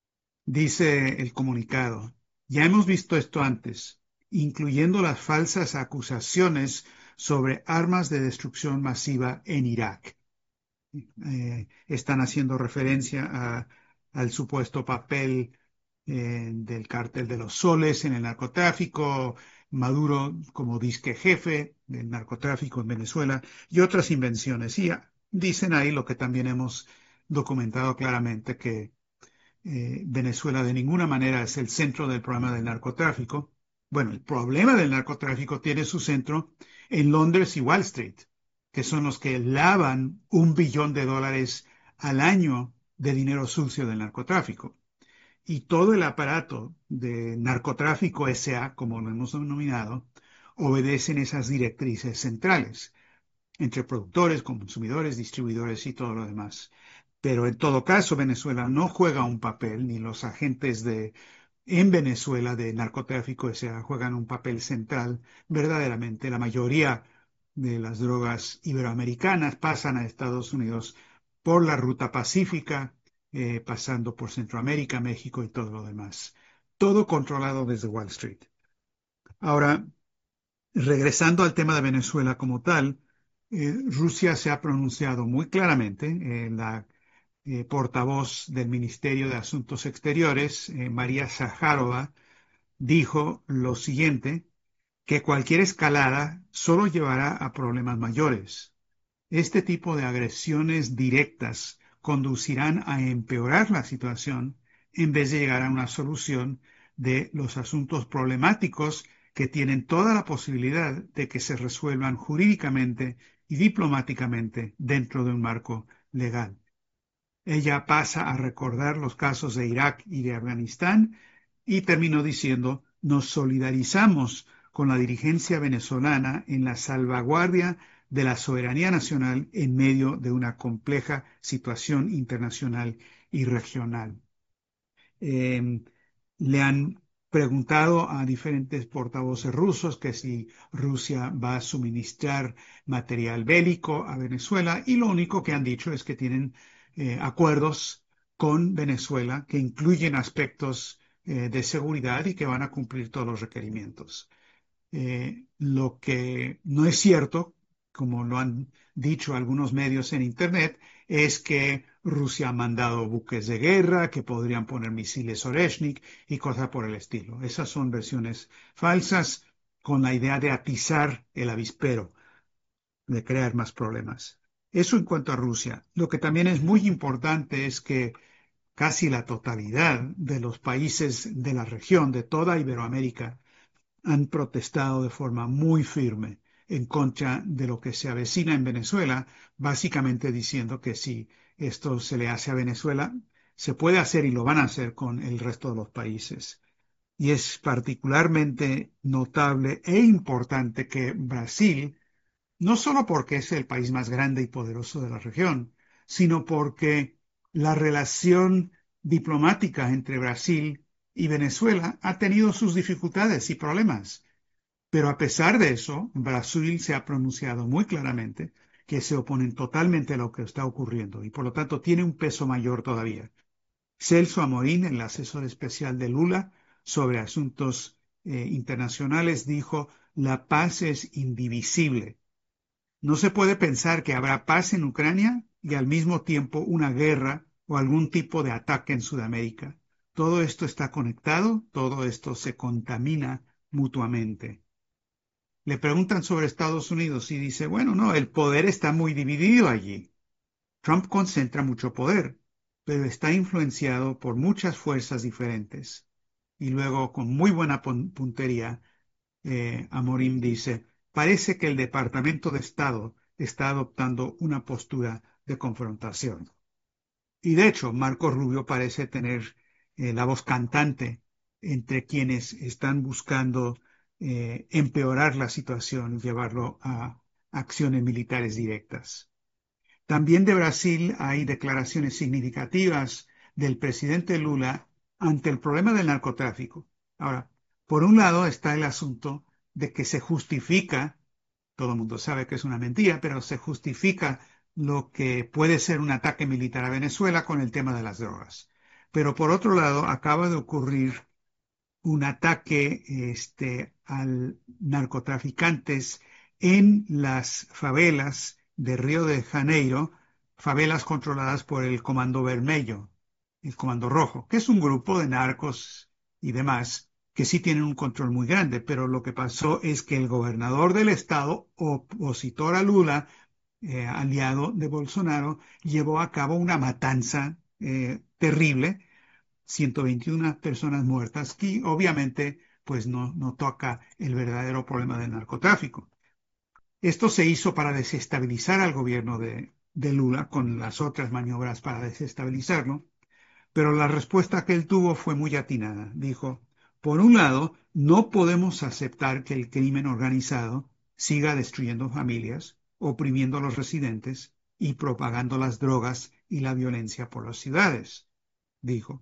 Dice el comunicado: ya hemos visto esto antes, incluyendo las falsas acusaciones sobre armas de destrucción masiva en Irak. Están haciendo referencia al supuesto papel del cártel de los soles en el narcotráfico, Maduro como disque jefe del narcotráfico en Venezuela y otras invenciones. Y dicen ahí lo que también hemos documentado claramente, que Venezuela de ninguna manera es el centro del problema del narcotráfico. Bueno, el problema del narcotráfico tiene su centro en Londres y Wall Street, que son los que lavan $1 billón al año de dinero sucio del narcotráfico. Y todo el aparato de narcotráfico S.A., como lo hemos denominado, obedecen esas directrices centrales, entre productores, consumidores, distribuidores y todo lo demás. Pero en todo caso, Venezuela no juega un papel, ni los agentes en Venezuela de narcotráfico S.A. juegan un papel central. Verdaderamente, la mayoría de las drogas iberoamericanas pasan a Estados Unidos por la ruta pacífica, pasando por Centroamérica, México y todo lo demás. Todo controlado desde Wall Street. Ahora, regresando al tema de Venezuela como tal, Rusia se ha pronunciado muy claramente. La portavoz del Ministerio de Asuntos Exteriores, María Zaharova, dijo lo siguiente: que cualquier escalada solo llevará a problemas mayores. Este tipo de agresiones directas conducirán a empeorar la situación en vez de llegar a una solución de los asuntos problemáticos que tienen toda la posibilidad de que se resuelvan jurídicamente y diplomáticamente dentro de un marco legal. Ella pasa a recordar los casos de Irak y de Afganistán y terminó diciendo: nos solidarizamos con la dirigencia venezolana en la salvaguardia de la soberanía nacional en medio de una compleja situación internacional y regional. Le han preguntado a diferentes portavoces rusos que si Rusia va a suministrar material bélico a Venezuela, y lo único que han dicho es que tienen acuerdos con Venezuela que incluyen aspectos de seguridad y que van a cumplir todos los requerimientos. Lo que no es cierto, como lo han dicho algunos medios en Internet, es que Rusia ha mandado buques de guerra que podrían poner misiles Oreshnik y cosas por el estilo. Esas son versiones falsas con la idea de atizar el avispero, de crear más problemas. Eso en cuanto a Rusia. Lo que también es muy importante es que casi la totalidad de los países de la región, de toda Iberoamérica, han protestado de forma muy firme en contra de lo que se avecina en Venezuela, básicamente diciendo que si esto se le hace a Venezuela, se puede hacer y lo van a hacer con el resto de los países. Y es particularmente notable e importante que Brasil, no solo porque es el país más grande y poderoso de la región, sino porque la relación diplomática entre Brasil y Venezuela ha tenido sus dificultades y problemas. Pero a pesar de eso, Brasil se ha pronunciado muy claramente que se oponen totalmente a lo que está ocurriendo y por lo tanto tiene un peso mayor todavía. Celso Amorín, el asesor especial de Lula sobre asuntos internacionales, dijo: la paz es indivisible. No se puede pensar que habrá paz en Ucrania y al mismo tiempo una guerra o algún tipo de ataque en Sudamérica. Todo esto está conectado, todo esto se contamina mutuamente. Le preguntan sobre Estados Unidos y dice, bueno, no, el poder está muy dividido allí. Trump concentra mucho poder, pero está influenciado por muchas fuerzas diferentes. Y luego, con muy buena puntería, Amorim dice, parece que el Departamento de Estado está adoptando una postura de confrontación. Y de hecho, Marco Rubio parece tener la voz cantante entre quienes están buscando empeorar la situación y llevarlo a acciones militares directas. También de Brasil hay declaraciones significativas del presidente Lula ante el problema del narcotráfico. Ahora, por un lado está el asunto de que se justifica, todo el mundo sabe que es una mentira, pero se justifica lo que puede ser un ataque militar a Venezuela con el tema de las drogas. Pero por otro lado, acaba de ocurrir un ataque a narcotraficantes en las favelas de Río de Janeiro, favelas controladas por el Comando Vermelho, el Comando Rojo, que es un grupo de narcos y demás que sí tienen un control muy grande, pero lo que pasó es que el gobernador del estado, opositor a Lula, aliado de Bolsonaro, llevó a cabo una matanza terrible, 121 personas muertas, y obviamente pues no toca el verdadero problema del narcotráfico. Esto se hizo para desestabilizar al gobierno de Lula con las otras maniobras para desestabilizarlo, pero la respuesta que él tuvo fue muy atinada. Dijo, por un lado, no podemos aceptar que el crimen organizado siga destruyendo familias, oprimiendo a los residentes y propagando las drogas y la violencia por las ciudades, dijo.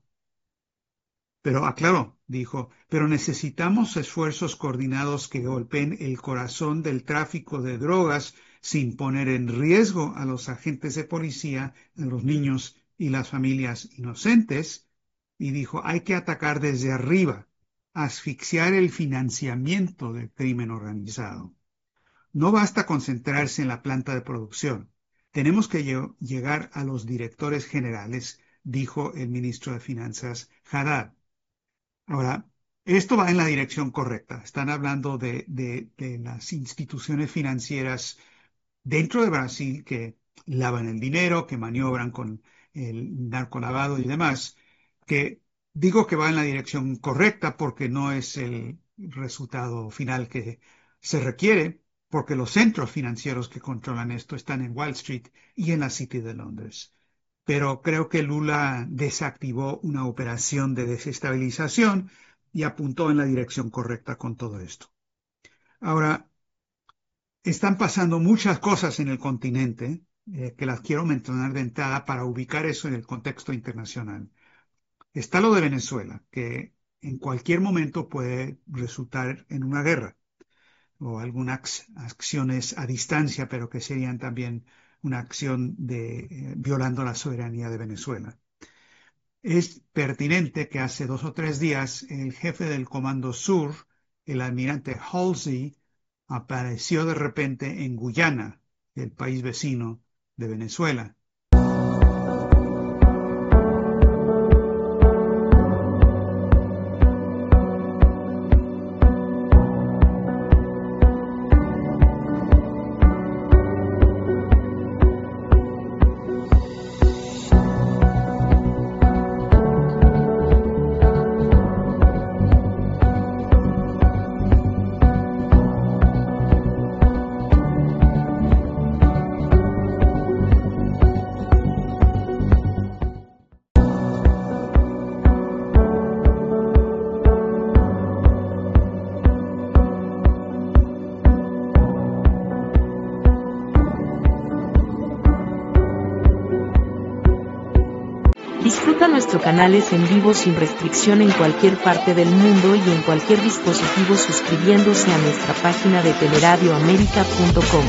Pero aclaró, dijo, pero necesitamos esfuerzos coordinados que golpeen el corazón del tráfico de drogas sin poner en riesgo a los agentes de policía, a los niños y las familias inocentes. Y dijo, hay que atacar desde arriba, asfixiar el financiamiento del crimen organizado. No basta concentrarse en la planta de producción. Tenemos que llegar a los directores generales, dijo el ministro de Finanzas, Haddad. Ahora, esto va en la dirección correcta. Están hablando de las instituciones financieras dentro de Brasil que lavan el dinero, que maniobran con el narcolavado y demás, que digo que va en la dirección correcta porque no es el resultado final que se requiere, porque los centros financieros que controlan esto están en Wall Street y en la City de Londres. Pero creo que Lula desactivó una operación de desestabilización y apuntó en la dirección correcta con todo esto. Ahora, están pasando muchas cosas en el continente que las quiero mencionar de entrada para ubicar eso en el contexto internacional. Está lo de Venezuela, que en cualquier momento puede resultar en una guerra o algunas acciones a distancia, pero que serían también una acción de violando la soberanía de Venezuela. Es pertinente que hace 2 o 3 días el jefe del Comando Sur, el almirante Halsey, apareció de repente en Guyana, el país vecino de Venezuela. Disfruta nuestros canales en vivo sin restricción en cualquier parte del mundo y en cualquier dispositivo suscribiéndose a nuestra página de teleradioamerica.com.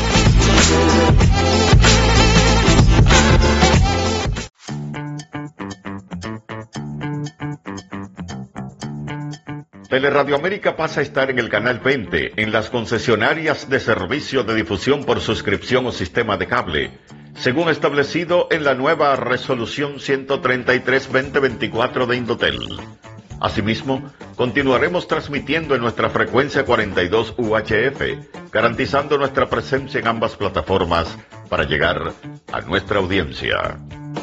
Teleradio América pasa a estar en el canal 20 en las concesionarias de servicio de difusión por suscripción o sistema de cable. según establecido en la nueva Resolución 133-2024 de Indotel. Asimismo, continuaremos transmitiendo en nuestra frecuencia 42 UHF, garantizando nuestra presencia en ambas plataformas para llegar a nuestra audiencia.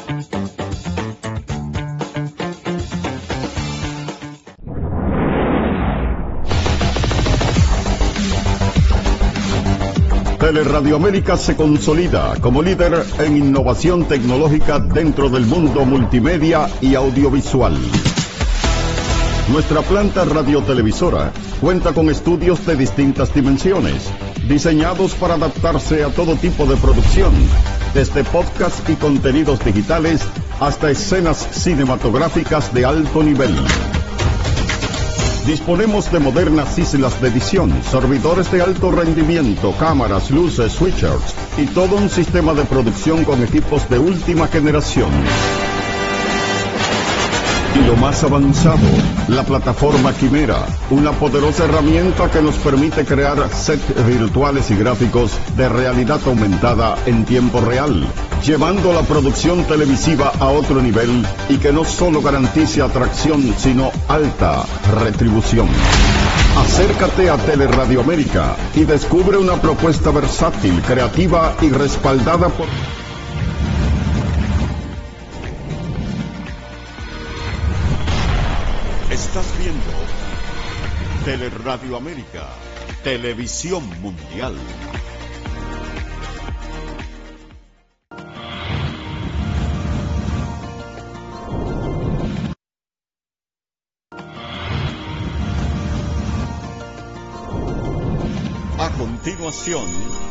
Teleradioamérica se consolida como líder en innovación tecnológica dentro del mundo multimedia y audiovisual. Nuestra planta radiotelevisora cuenta con estudios de distintas dimensiones, diseñados para adaptarse a todo tipo de producción, desde podcast y contenidos digitales hasta escenas cinematográficas de alto nivel. Disponemos de modernas islas de edición, servidores de alto rendimiento, cámaras, luces, switchers y todo un sistema de producción con equipos de última generación. Y lo más avanzado, la plataforma Quimera, una poderosa herramienta que nos permite crear sets virtuales y gráficos de realidad aumentada en tiempo real, llevando la producción televisiva a otro nivel y que no solo garantice atracción, sino alta retribución. Acércate a Teleradioamérica y descubre una propuesta versátil, creativa y respaldada por... Estás viendo Teleradioamérica, televisión mundial. A continuación,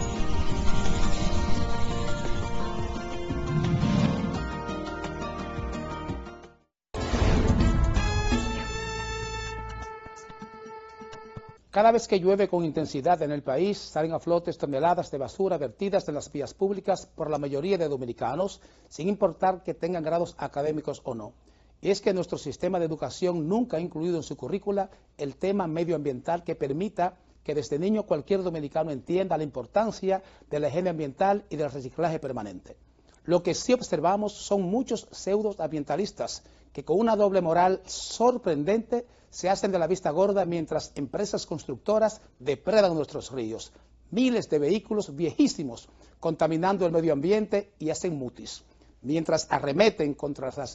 cada vez que llueve con intensidad en el país, salen a flote toneladas de basura vertidas en las vías públicas por la mayoría de dominicanos, sin importar que tengan grados académicos o no. Y es que nuestro sistema de educación nunca ha incluido en su currícula el tema medioambiental que permita que desde niño cualquier dominicano entienda la importancia de la higiene ambiental y del reciclaje permanente. Lo que sí observamos son muchos pseudoambientalistas que con una doble moral sorprendente se hacen de la vista gorda mientras empresas constructoras depredan nuestros ríos. Miles de vehículos viejísimos contaminando el medio ambiente y hacen mutis, mientras arremeten contra las